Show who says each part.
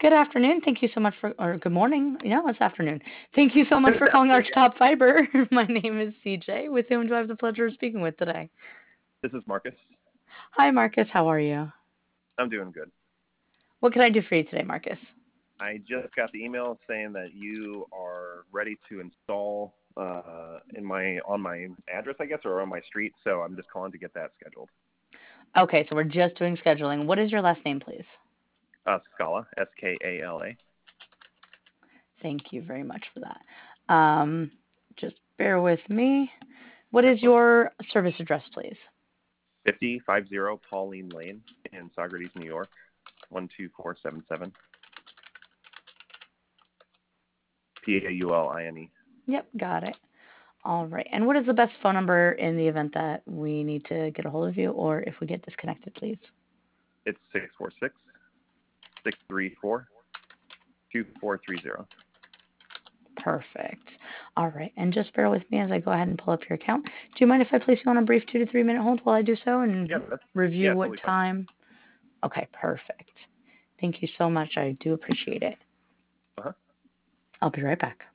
Speaker 1: Good afternoon. Thank you so much for, or good morning. Yeah, it's afternoon. Thank you so much
Speaker 2: Good
Speaker 1: for calling
Speaker 2: afternoon.
Speaker 1: Archtop Fiber. My name is CJ, with whom do I have the pleasure of speaking with today?
Speaker 2: This is Marcus.
Speaker 1: Hi, Marcus. How are you?
Speaker 2: I'm doing good.
Speaker 1: What can I do for you today, Marcus?
Speaker 2: I just got the email saying that you are ready to install in my on my address, I guess, or on my street. So I'm just calling to get that scheduled.
Speaker 1: Okay, so we're just doing scheduling. What is your last name, please?
Speaker 2: Scala, Skala.
Speaker 1: Thank you very much for that. Just bear with me. What
Speaker 2: Yeah,
Speaker 1: is
Speaker 2: of course.
Speaker 1: your service address, please?
Speaker 2: 5050 Pauline Lane in Saugerties, New York, 12477. Pauline.
Speaker 1: Yep, got it. All right. And what is the best phone number in the event that we need to get a hold of you or if we get disconnected, please?
Speaker 2: It's 646-634-2430.
Speaker 1: Perfect. All right. And just bear with me as I go ahead and pull up your account. Do you mind if I place you on a brief 2 to 3 minute hold while I do so
Speaker 2: Yeah,
Speaker 1: and
Speaker 2: that's
Speaker 1: review what
Speaker 2: totally fine.
Speaker 1: time? Okay, perfect. Thank you so much. I do appreciate it.
Speaker 2: Uh-huh.
Speaker 1: I'll be right back.